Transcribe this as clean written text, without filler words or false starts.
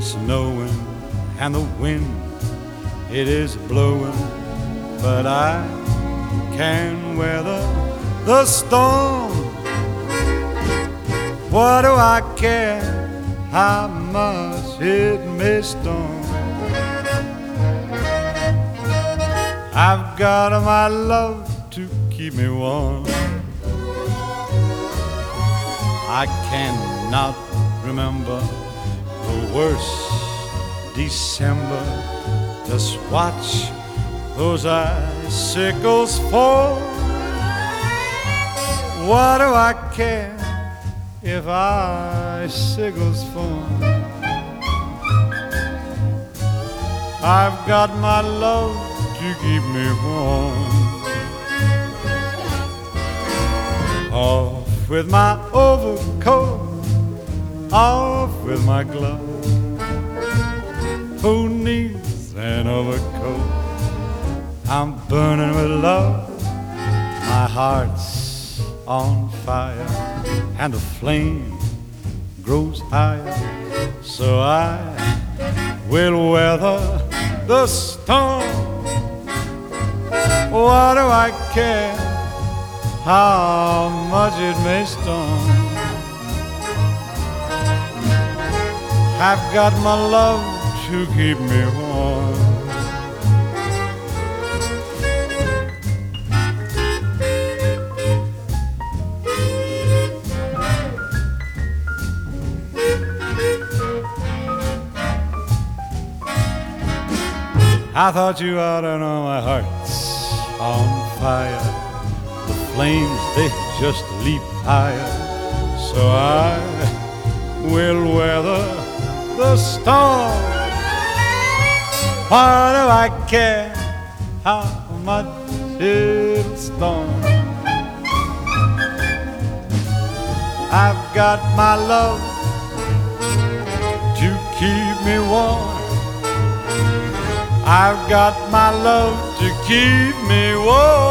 snowing and the wind, it is blowing, but I can weather the storm. What do I care how much it may storm? I've got my love to keep me warm. I cannot remember the worst December. Just watch those icicles fall. What do I care if icicles fall? I've got my love to keep me warm. Off with my overcoat, off with my glove. Who needs an overcoat? I'm burning with love. My heart's on fire and the flame grows higher, so I will weather the storm. What do I care how much it may storm? I've got my love to keep me warm. I thought you ought to know my heart's on fire. The flames, they just leap higher, so I will weather the storm. Why do I care how much it'll storm? I've got my love to keep me warm. I've got my love to keep me warm.